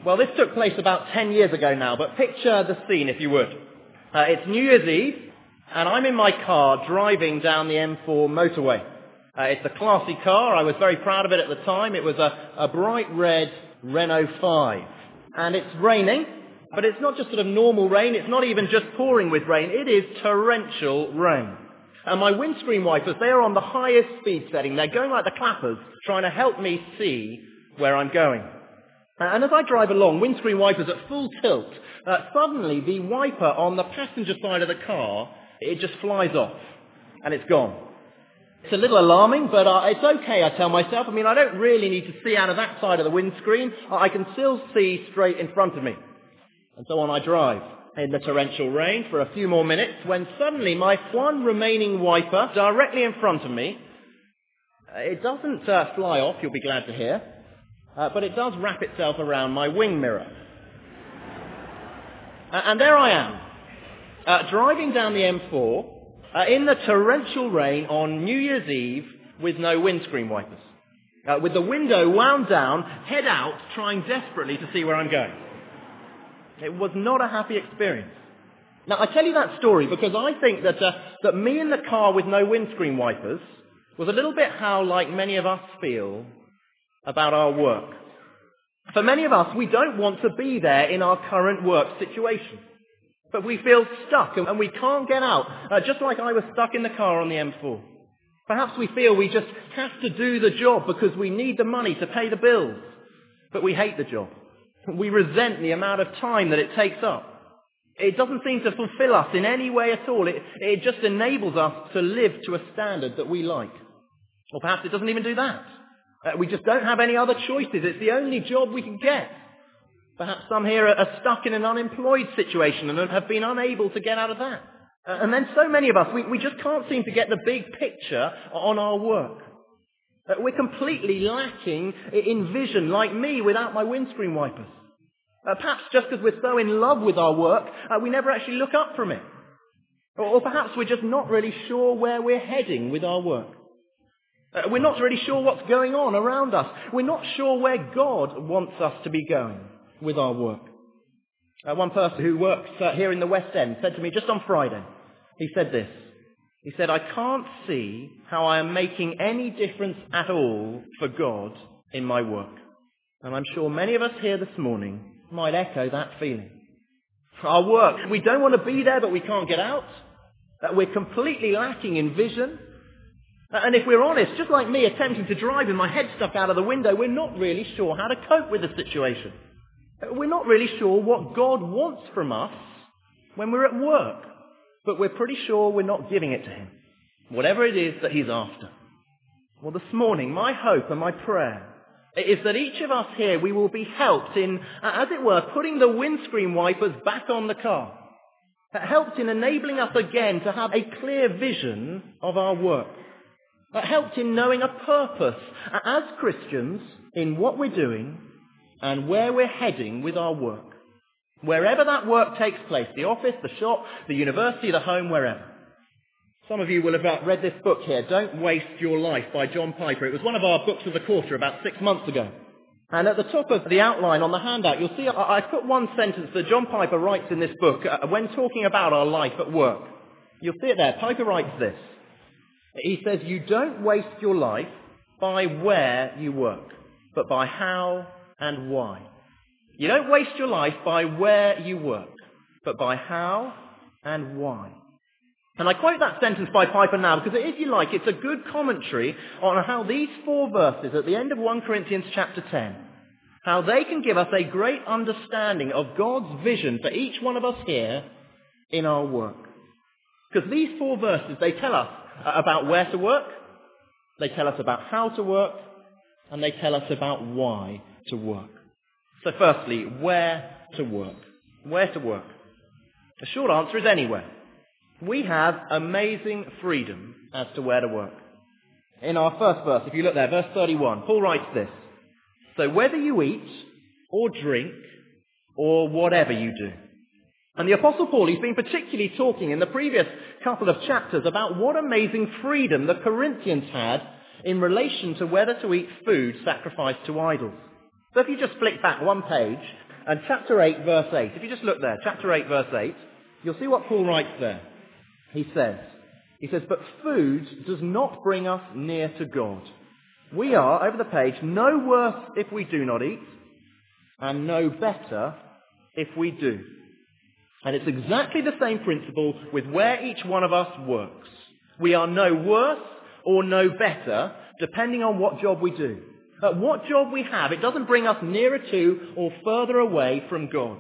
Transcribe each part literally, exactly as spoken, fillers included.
Well, this took place about ten years ago now, but picture the scene if you would. Uh, it's New Year's Eve, and I'm in my car driving down the M four motorway. Uh, it's a classy car. I was very proud of it at the time. It was a, a bright red Renault five. And it's raining, but it's not just sort of normal rain. It's not even just pouring with rain. It is torrential rain. And my windscreen wipers, they are on the highest speed setting. They're going like the clappers, trying to help me see where I'm going. And as I drive along, windscreen wipers at full tilt, uh, suddenly the wiper on the passenger side of the car, it just flies off, and it's gone. It's a little alarming, but uh, it's okay, I tell myself. I mean, I don't really need to see out of that side of the windscreen. I can still see straight in front of me. And so on I drive in the torrential rain for a few more minutes, when suddenly my one remaining wiper directly in front of me, it doesn't uh, fly off, you'll be glad to hear. Uh, but it does wrap itself around my wing mirror. Uh, and there I am, uh, driving down the M four uh, in the torrential rain on New Year's Eve with no windscreen wipers. Uh, with the window wound down, head out, trying desperately to see where I'm going. It was not a happy experience. Now, I tell you that story because I think that, uh, that me in the car with no windscreen wipers was a little bit how, like many of us feel about our work. For many of us, we don't want to be there in our current work situation. But we feel stuck and we can't get out, uh, just like I was stuck in the car on the M four. Perhaps we feel we just have to do the job because we need the money to pay the bills. But we hate the job. We resent the amount of time that it takes up. It doesn't seem to fulfill us in any way at all. It, it just enables us to live to a standard that we like. Or perhaps it doesn't even do that. Uh, we just don't have any other choices. It's the only job we can get. Perhaps some here are, are stuck in an unemployed situation and have been unable to get out of that. Uh, and then so many of us, we, we just can't seem to get the big picture on our work. Uh, we're completely lacking in vision, like me without my windscreen wipers. Uh, perhaps just because we're so in love with our work, uh, we never actually look up from it. Or, or perhaps we're just not really sure where we're heading with our work. Uh, we're not really sure what's going on around us. We're not sure where God wants us to be going with our work. Uh, one person who works uh, here in the West End said to me just on Friday, he said this. He said, I can't see how I am making any difference at all for God in my work. And I'm sure many of us here this morning might echo that feeling. For our work, we don't want to be there, but we can't get out. Uh, we're completely lacking in vision. And if we're honest, just like me attempting to drive with my head stuck out of the window, we're not really sure how to cope with the situation. We're not really sure what God wants from us when we're at work, but we're pretty sure we're not giving it to Him, whatever it is that He's after. Well, this morning, my hope and my prayer is that each of us here, we will be helped in, as it were, putting the windscreen wipers back on the car. Helped in enabling us again to have a clear vision of our work. That helped in knowing a purpose as Christians in what we're doing and where we're heading with our work. Wherever that work takes place, the office, the shop, the university, the home, wherever. Some of you will have read this book here, Don't Waste Your Life by John Piper. It was one of our books of the quarter about six months ago. And at the top of the outline on the handout, you'll see I, I put one sentence that John Piper writes in this book uh, when talking about our life at work. You'll see it there. Piper writes this. He says, you don't waste your life by where you work, but by how and why. You don't waste your life by where you work, but by how and why. And I quote that sentence by Piper now because, if you like, it's a good commentary on how these four verses at the end of First Corinthians chapter ten, how they can give us a great understanding of God's vision for each one of us here in our work. Because these four verses, they tell us about where to work, they tell us about how to work, and they tell us about why to work. So firstly, where to work. Where to work. The short answer is anywhere. We have amazing freedom as to where to work. In our first verse, if you look there, verse thirty-one, Paul writes this. So whether you eat or drink or whatever you do. And the Apostle Paul, he's been particularly talking in the previous couple of chapters about what amazing freedom the Corinthians had in relation to whether to eat food sacrificed to idols. So if you just flick back one page and chapter eight, verse eight. If you just look there, chapter eight, verse eight, you'll see what Paul writes there. He says, he says, but food does not bring us near to God. We are, over the page, no worse if we do not eat, and no better if we do. And it's exactly the same principle with where each one of us works. We are no worse or no better, depending on what job we do. But what job we have, it doesn't bring us nearer to or further away from God.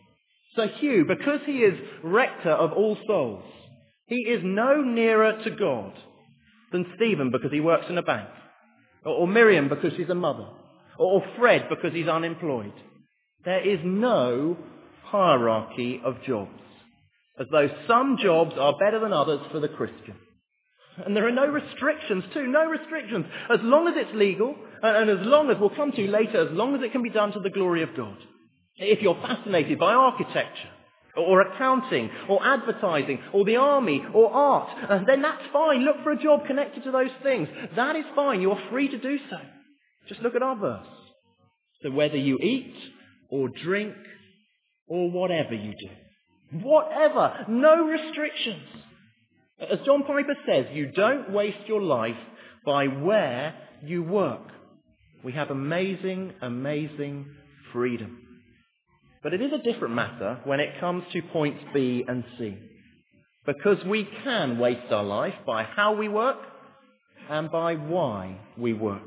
So Hugh, because he is rector of all souls, he is no nearer to God than Stephen because he works in a bank, or, or Miriam because she's a mother, or, or Fred because he's unemployed. There is no hierarchy of jobs, as though some jobs are better than others for the Christian. And there are no restrictions too, no restrictions. As long as it's legal, and as long as, we'll come to later, as long as it can be done to the glory of God. If you're fascinated by architecture, or accounting, or advertising, or the army, or art, then that's fine. Look for a job connected to those things. That is fine. You're free to do so. Just look at our verse. So whether you eat, or drink, or whatever you do. Whatever. No restrictions. As John Piper says, you don't waste your life by where you work. We have amazing, amazing freedom. But it is a different matter when it comes to points B and C. Because we can waste our life by how we work and by why we work.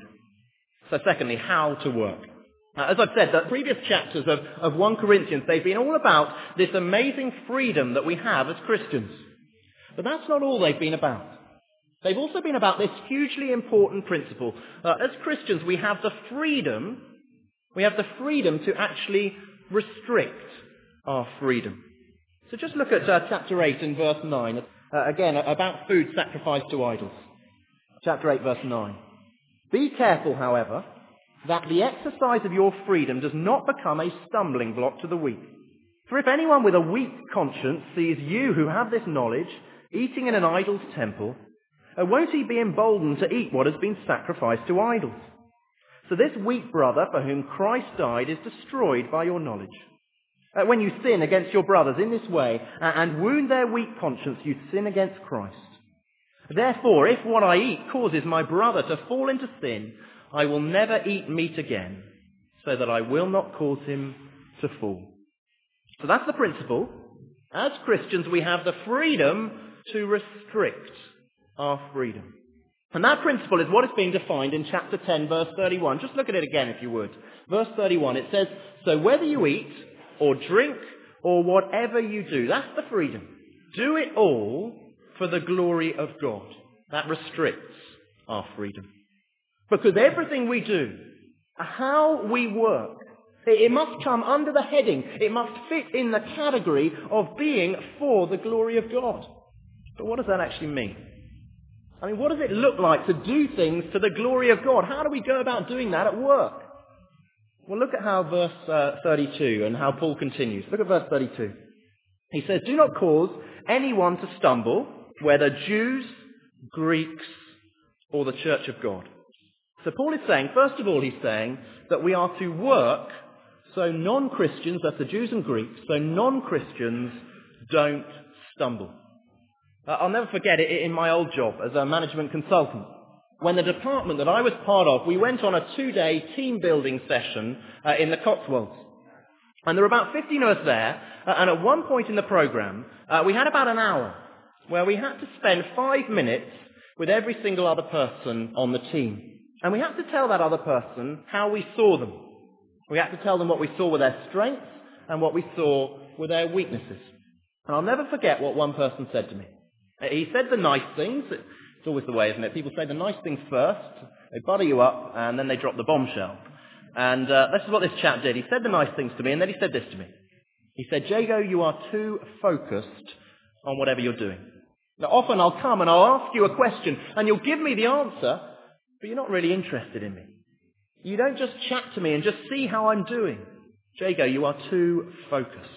So secondly, how to work. Now, as I've said, the previous chapters of, of First Corinthians, they've been all about this amazing freedom that we have as Christians. But that's not all they've been about. They've also been about this hugely important principle. Uh, as Christians, we have the freedom, we have the freedom to actually restrict our freedom. So just look at uh, chapter eight and verse nine. Uh, again, about food sacrificed to idols. Chapter eight, verse nine. Be careful, however, that the exercise of your freedom does not become a stumbling block to the weak. For if anyone with a weak conscience sees you who have this knowledge eating in an idol's temple, uh, won't he be emboldened to eat what has been sacrificed to idols? So this weak brother for whom Christ died is destroyed by your knowledge. Uh, when you sin against your brothers in this way uh, and wound their weak conscience, you sin against Christ. Therefore, if what I eat causes my brother to fall into sin, I will never eat meat again, so that I will not cause him to fall. So that's the principle. As Christians, we have the freedom to restrict our freedom. And that principle is what is being defined in chapter ten, verse thirty-one. Just look at it again, if you would. Verse thirty-one, it says, so whether you eat or drink or whatever you do, that's the freedom. Do it all for the glory of God. That restricts our freedom. Because everything we do, how we work, it must come under the heading, it must fit in the category of being for the glory of God. But what does that actually mean? I mean, what does it look like to do things to the glory of God? How do we go about doing that at work? Well, look at how verse uh, thirty-two and how Paul continues. Look at verse thirty-two. He says, do not cause anyone to stumble, whether Jews, Greeks, or the church of God. So Paul is saying, first of all, he's saying that we are to work so non-Christians, that's the Jews and Greeks, so non-Christians don't stumble. Uh, I'll never forget it in my old job as a management consultant. When the department that I was part of, we went on a two-day team building session uh, in the Cotswolds. And there were about fifteen of us there, uh, and at one point in the programme, uh, we had about an hour where we had to spend five minutes with every single other person on the team. And we had to tell that other person how we saw them. We had to tell them what we saw were their strengths and what we saw were their weaknesses. And I'll never forget what one person said to me. He said the nice things. It's always the way, isn't it? People say the nice things first, they butter you up, and then they drop the bombshell. And uh, this is what this chap did. He said the nice things to me, and then he said this to me. He said, Jago, you are too focused on whatever you're doing. Now, often I'll come and I'll ask you a question, and you'll give me the answer, but you're not really interested in me. You don't just chat to me and just see how I'm doing. Jago, you are too focused.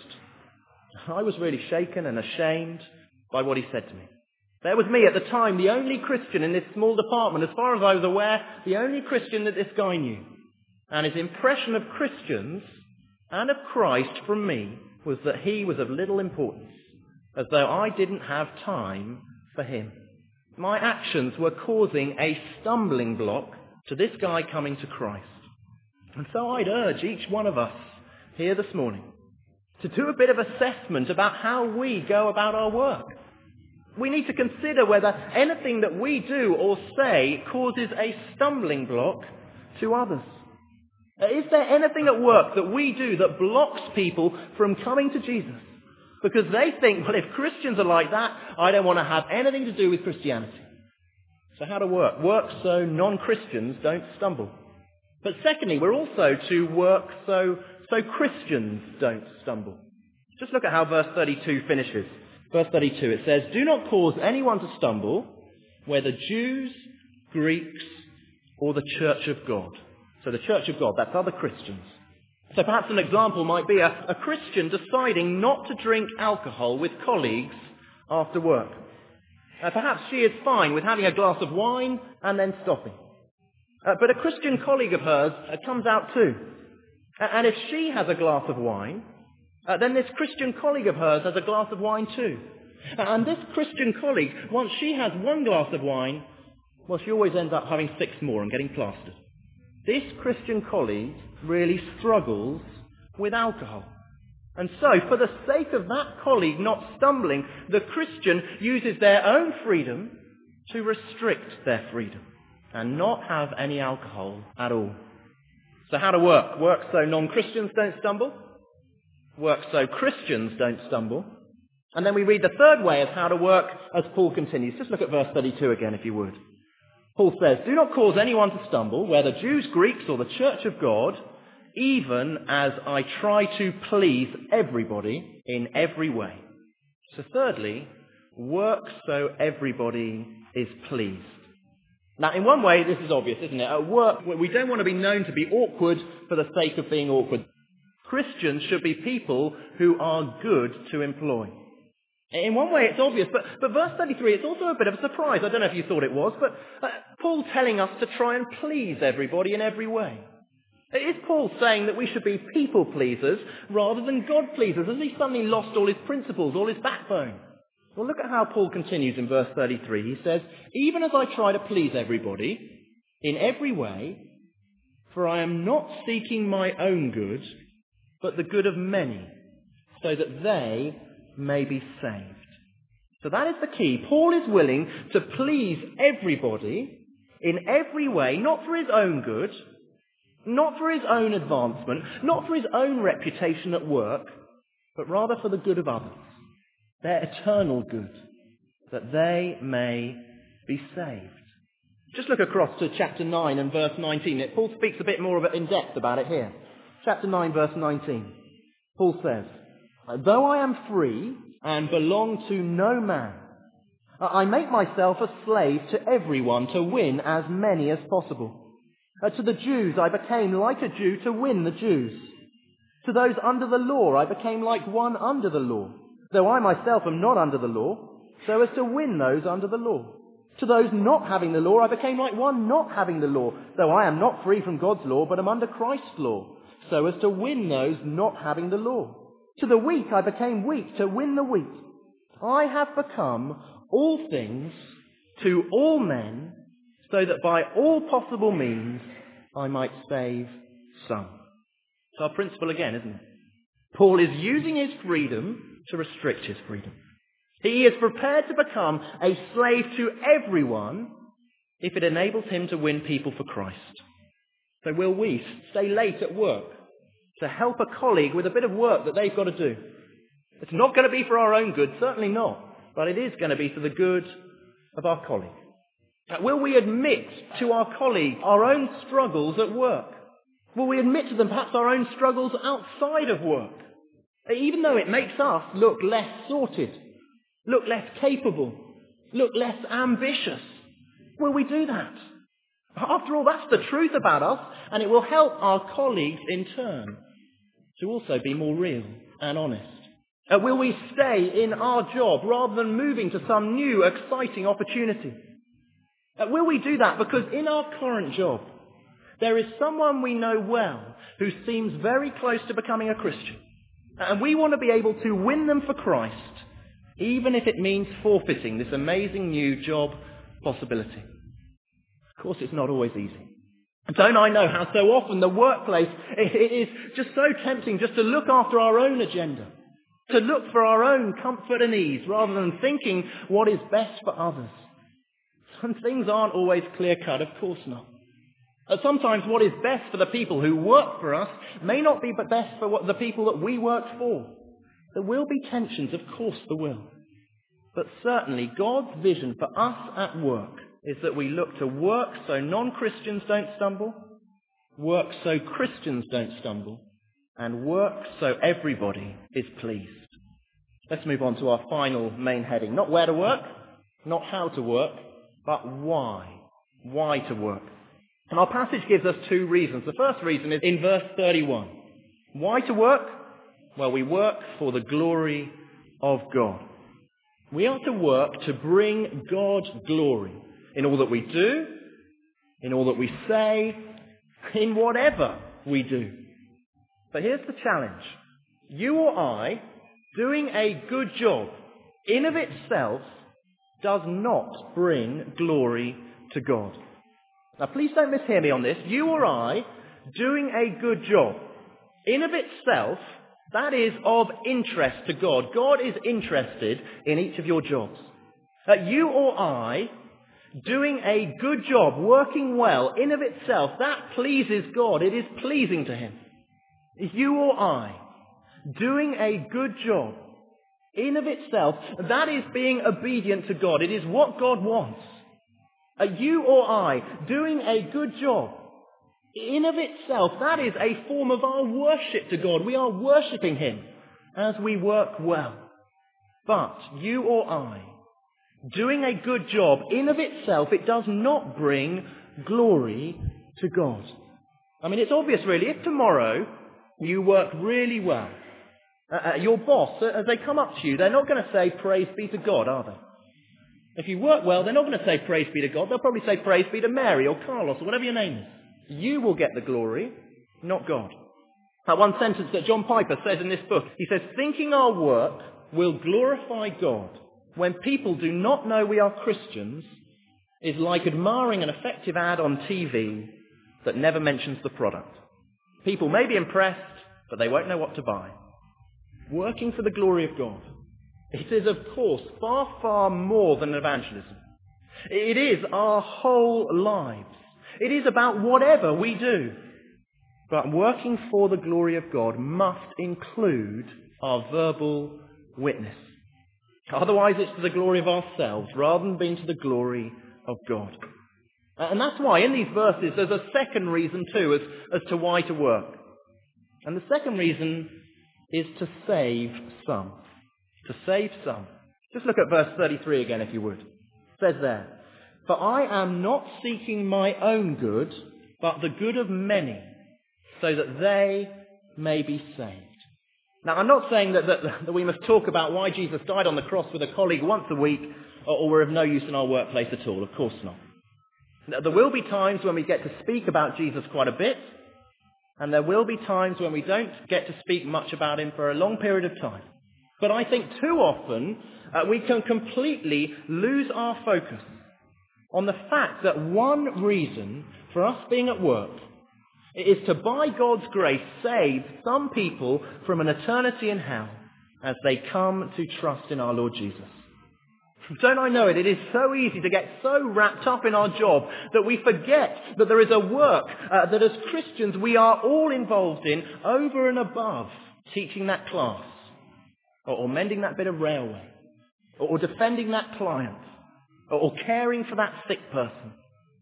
I was really shaken and ashamed by what he said to me. There was me at the time, the only Christian in this small department, as far as I was aware, the only Christian that this guy knew. And his impression of Christians and of Christ from me was that he was of little importance, as though I didn't have time for him. My actions were causing a stumbling block to this guy coming to Christ. And so I'd urge each one of us here this morning to do a bit of assessment about how we go about our work. We need to consider whether anything that we do or say causes a stumbling block to others. Is there anything at work that we do that blocks people from coming to Jesus? Because they think, well, if Christians are like that, I don't want to have anything to do with Christianity. So how to work? Work so non-Christians don't stumble. But secondly, we're also to work so, so Christians don't stumble. Just look at how verse thirty-two finishes. Verse thirty-two, it says, "Do not cause anyone to stumble, whether Jews, Greeks, or the church of God." So the church of God, that's other Christians. So perhaps an example might be a, a Christian deciding not to drink alcohol with colleagues after work. Uh, perhaps she is fine with having a glass of wine and then stopping. Uh, but a Christian colleague of hers uh, comes out too. Uh, and if she has a glass of wine, uh, then this Christian colleague of hers has a glass of wine too. Uh, and this Christian colleague, once she has one glass of wine, well, she always ends up having six more and getting plastered. This Christian colleague really struggles with alcohol. And so, for the sake of that colleague not stumbling, the Christian uses their own freedom to restrict their freedom and not have any alcohol at all. So how to work? Work so non-Christians don't stumble. Work so Christians don't stumble. And then we read the third way of how to work as Paul continues. Just look at verse thirty-two again, if you would. Paul says, "Do not cause anyone to stumble, whether Jews, Greeks, or the church of God, even as I try to please everybody in every way." So thirdly, work so everybody is pleased. Now, in one way, this is obvious, isn't it? At work, we don't want to be known to be awkward for the sake of being awkward. Christians should be people who are good to employ. In one way, it's obvious, but, but verse thirty-three, it's also a bit of a surprise. I don't know if you thought it was, but uh, Paul telling us to try and please everybody in every way. Is Paul saying that we should be people pleasers rather than God pleasers? Has he suddenly lost all his principles, all his backbone? Well, look at how Paul continues in verse thirty-three. He says, "Even as I try to please everybody in every way, for I am not seeking my own good, but the good of many, so that they may be saved." So that is the key. Paul is willing to please everybody in every way, not for his own good, not for his own advancement, not for his own reputation at work, but rather for the good of others, their eternal good, that they may be saved. Just look across to chapter nine and verse nineteen. Paul speaks a bit more of it in depth about it here. Chapter nine, verse nineteen. Paul says, "Though I am free and belong to no man, I make myself a slave to everyone to win as many as possible. Uh, to the Jews I became like a Jew to win the Jews. To those under the law I became like one under the law, though I myself am not under the law, so as to win those under the law. To those not having the law I became like one not having the law, though I am not free from God's law, but am under Christ's law, so as to win those not having the law. To the weak I became weak to win the weak. I have become all things to all men, so that by all possible means I might save some." It's our principle again, isn't it? Paul is using his freedom to restrict his freedom. He is prepared to become a slave to everyone if it enables him to win people for Christ. So will we stay late at work to help a colleague with a bit of work that they've got to do? It's not going to be for our own good, certainly not, but it is going to be for the good of our colleague. Will we admit to our colleague our own struggles at work? Will we admit to them perhaps our own struggles outside of work? Even though it makes us look less sorted, look less capable, look less ambitious. Will we do that? After all, that's the truth about us, and it will help our colleagues in turn to also be more real and honest. Uh, will we stay in our job rather than moving to some new, exciting opportunity? Uh, will we do that because in our current job, there is someone we know well who seems very close to becoming a Christian. And we want to be able to win them for Christ, even if it means forfeiting this amazing new job possibility. Of course, it's not always easy. Don't I know how so often the workplace, it is just so tempting just to look after our own agenda, to look for our own comfort and ease rather than thinking what is best for others. And things aren't always clear-cut, of course not. Sometimes what is best for the people who work for us may not be best for what the people that we work for. There will be tensions, of course there will. But certainly God's vision for us at work is that we look to work so non-Christians don't stumble, work so Christians don't stumble, and work so everybody is pleased. Let's move on to our final main heading. Not where to work, not how to work, but why. Why to work. And our passage gives us two reasons. The first reason is in verse thirty-one. Why to work? Well, we work for the glory of God. We are to work to bring God glory in all that we do, in all that we say, in whatever we do. But here's the challenge. You or I, doing a good job in of itself does not bring glory to God. Now please don't mishear me on this. You or I, doing a good job in of itself, that is of interest to God. God is interested in each of your jobs. That you or I, doing a good job, working well in of itself, that pleases God. It is pleasing to Him. You or I, doing a good job in of itself, that is being obedient to God. It is what God wants. Uh, you or I, doing a good job in of itself, that is a form of our worship to God. We are worshipping Him as we work well. But you or I, doing a good job in of itself, it does not bring glory to God. I mean, it's obvious really. If tomorrow you work really well, uh, uh, your boss, uh, as they come up to you, they're not going to say, praise be to God, are they? If you work well, they're not going to say, praise be to God. They'll probably say, praise be to Mary or Carlos or whatever your name is. You will get the glory, not God. That one sentence that John Piper says in this book, he says, thinking our work will glorify God when people do not know we are Christians is like admiring an effective ad on T V that never mentions the product. People may be impressed, but they won't know what to buy. Working for the glory of God. It is, of course, far, far more than evangelism. It is our whole lives. It is about whatever we do. But working for the glory of God must include our verbal witness. Otherwise, it's to the glory of ourselves rather than being to the glory of God. And that's why in these verses there's a second reason too as, as to why to work. And the second reason is to save some. To save some. Just look at verse thirty-three again if you would. It says there, for I am not seeking my own good, but the good of many, so that they may be saved. Now, I'm not saying that, that, that we must talk about why Jesus died on the cross with a colleague once a week, or, or we're of no use in our workplace at all. Of course not. Now, there will be times when we get to speak about Jesus quite a bit, and there will be times when we don't get to speak much about him for a long period of time. But I think too often uh, we can completely lose our focus on the fact that one reason for us being at work is to, by God's grace, save some people from an eternity in hell as they come to trust in our Lord Jesus. Don't I know it? It is so easy to get so wrapped up in our job that we forget that there is a work uh, that as Christians we are all involved in over and above teaching that class or, or mending that bit of railway or, or defending that client or, or caring for that sick person.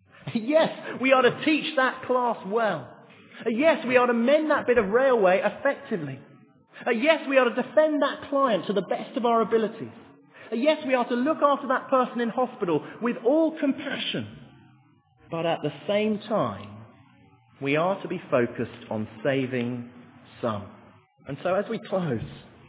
Yes, we are to teach that class well. Yes, we are to mend that bit of railway effectively. Yes, we are to defend that client to the best of our abilities. Yes, we are to look after that person in hospital with all compassion. But at the same time, we are to be focused on saving some. And so as we close,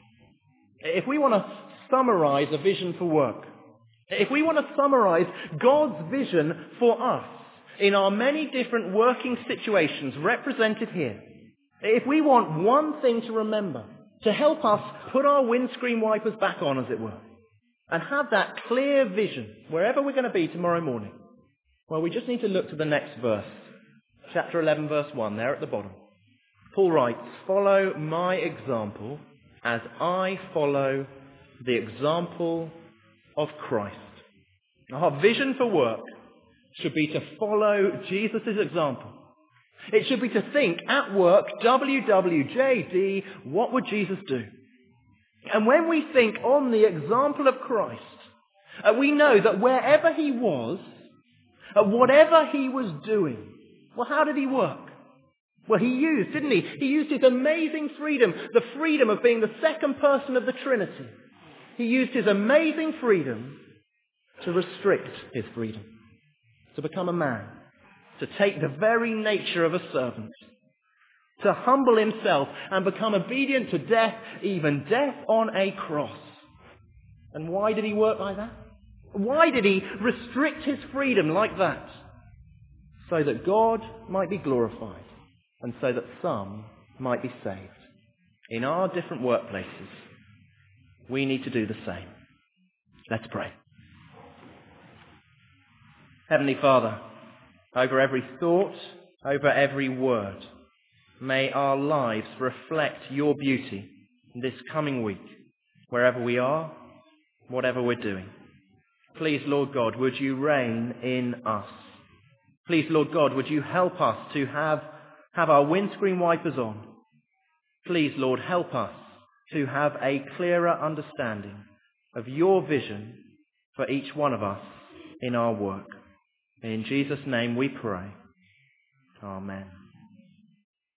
if we want to summarize a vision for work, if we want to summarize God's vision for us in our many different working situations represented here, If we want one thing to remember, to help us put our windscreen wipers back on, as it were, and have that clear vision wherever we're going to be tomorrow morning, well, we just need to look to the next verse. Chapter eleven, verse one, there at the bottom. Paul writes, "Follow my example as I follow the example of Christ." Our vision for work should be to follow Jesus' example. It should be to think at work, W W J D, what would Jesus do? And when we think on the example of Christ, uh, we know that wherever he was, uh, whatever he was doing, well, how did he work? Well, he used, didn't he? He used his amazing freedom, the freedom of being the second person of the Trinity. He used his amazing freedom to restrict his freedom, to become a man, to take the very nature of a servant, to humble himself and become obedient to death, even death on a cross. And why did he work like that? Why did he restrict his freedom like that? So that God might be glorified and so that some might be saved. In our different workplaces, we need to do the same. Let's pray. Heavenly Father, over every thought, over every word, may our lives reflect your beauty this coming week, wherever we are, whatever we're doing. Please, Lord God, would you reign in us? Please, Lord God, would you help us to have, have our windscreen wipers on? Please, Lord, help us to have a clearer understanding of your vision for each one of us in our work. In Jesus' name we pray. Amen.